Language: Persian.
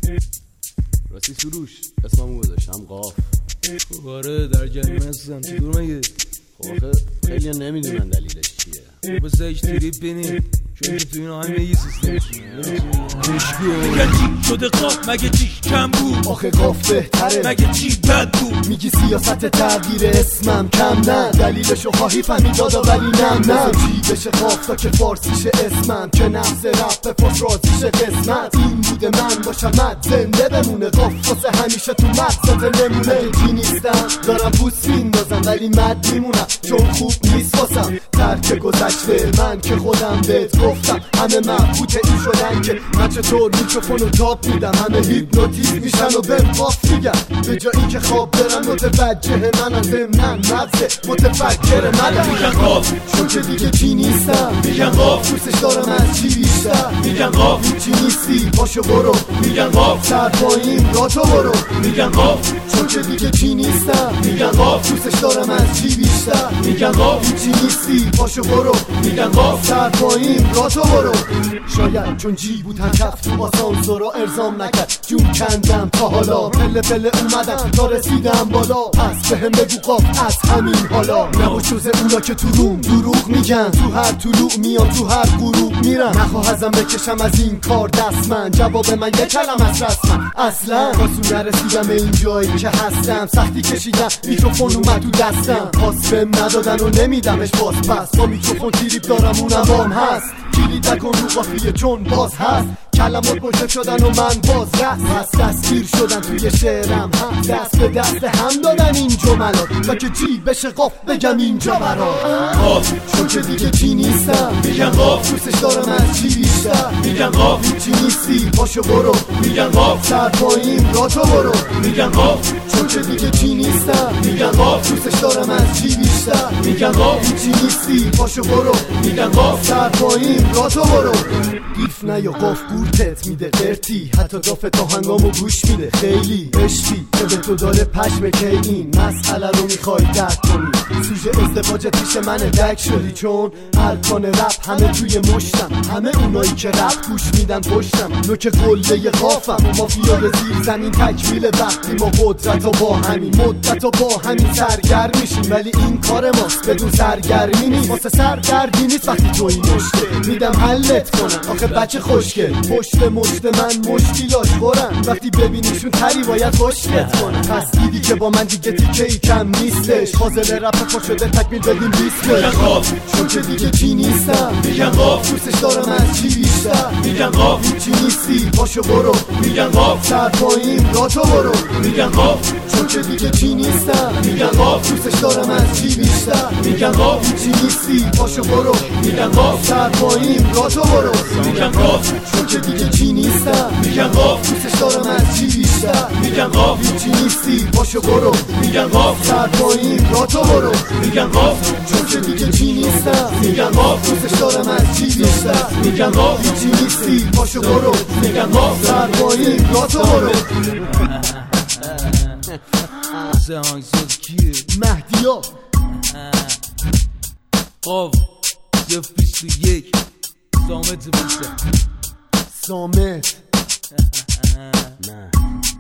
راستی سروش اسممو گذاشتم قاف. آره در جریمه هستم. چطور مگه؟ خب آخه خیلی نمیدونن دلیلش چیه. بس ایش تریپ بینیم چون که تو این آهنگ یه سیستم میگن چی شده قاف مگه چی کم بود؟ آخه قاف بهتره مگه چی بد بود؟ میگی سیاست تغییر اسمم کم نه، دلیلشو خواهی فهمید دادا ولی نه چی بشه قاف تا که فارسیشه اسمم، که نفس رپ به پاس رازیشه قسمت. این بوده من باشم زنده بمونه، قاف واسه همیشه تو مقصد نمونه. چی نیستم دارم بوس میندازم ولی مد میمونم چون خوب نیست واسم ترک گذشته من که خودم بهت گفتم. همه مبهوت این شدن که من چطور میکروفونو تاپ میدم، همه هیپنوتیزم میشن و بهم قاف میگن به جایی که خواب برم متوجه منم، ضمنن مغز متفکر منم. میگن قاف چون که دیگه چی نیستم، میگن قاف دوستش دارم از چی بیشتر. میگن قاف چی نیستی پاشو برو، میگن قاف سر پایین را تو برو. میگن قاف چون که دیگه چی نیستم، میگن قاف دوستش دارم از چی بیشتر. میگن قاف چی نیستی پاشو برو، میگن قاف سر پایین را تو برو. شاید چون جی بود هم کف تو آسانسورا ارزام نکرد، جون کندم تا حالا پله پله اومدم تا رسیدم بالا. پس بهم بگو قاف از همین حالا، نباش جز اونا که تو روم دروغ میگن، تو هر طلوع میام تو هر غروب میرم. نخواه ازم بکشم از این کار دست من، جواب من یک کلم از رسمن اصلا. آسون نرسیدم به این جایی که هستم، سختی کشیدم میکروفون اومد تو دستم. پاس بهم ندادن و نمیدمش باز، پس با میکروفون تریپ دارم اونم بام هست. کلید نکن رو قافیه چون باز هست، کلمات پشت شدن و من باز رست دستگیر شدن توی شعرم، هم دست به دست هم دادن این جملات تا که چی بشه قاف بگم اینجا برات. قاف چون که دیگه چی نیستم، میگن قاف دوستش دارم از چی بیشتر. میگن قاف چی نیستی پاشو برو، میگن قاف سر پایین را تو برو. میگن قاف چون که دیگه چی نیستم، میگن قاف دوستش دارم از چی بیشتر. میگن قاف چی نیستی پاشو برو، میگن قاف سر پایین را تو برو. دیف نه یا قاف گورتت میده قرتی، حتی داف تا هنگامو گوش میده خیلی عشقی که به تو داره پشم که این مسئله رو میخوای درک کنی. سوژه ازدواجت پیش من دک شدی چون ارکان رپ همه توی مشتم، همه اونایی که رپ گوش میدن پشتم. نوک قله قافم و مافیای زیر زمین تکمیل وقتی ما قدرت و با همین مدت و با همین سرگرم میشیم، ولی این کار ماست بدون سرگرمی نیست. واسه سرگردی نیست وقتی تو این مشکل میدم حلت کنم. آخه بچه خوشگل پشت مشت من مشکیلاش خورن، وقتی ببینیشون تری باید خوشگت کنن. پس دیدی که با من دیگه تیکه ای کم نیستش، فاضل رپ پا شده تکمیل بدیم میگن قاف چون که دیگه چی نیستم، میگن قاف دوستش دارم از چی بیشتر. میگن قاف چی نیستی پاشو برو، میگن قاف سر پایین را تو برو. میگن قاف چون که دیگه چی نیستم، میگن قاف دوستش دارم از چی بیشتر. میگن قاف چی نیستی پاشو برو، میگن قاف سر پایین را تو برو. میگن قاف چون که دیگه چی نیستم، میگن قاف دوستش دارم از چی بیشتر. میگن قاف چی نیستی پاشو برو، میگن قاف سر پایین را تو برو. میگن قاف چون که دیگه چی نیستم، میگن قاف دوستش دارم از چی بیشتر. میگن قاف چی نیستی پاشو برو، میگن قاف سر پایین را تو برو. سهانگساز کیه؟ مهدیا قاف 021 سامت بوسه سامت نه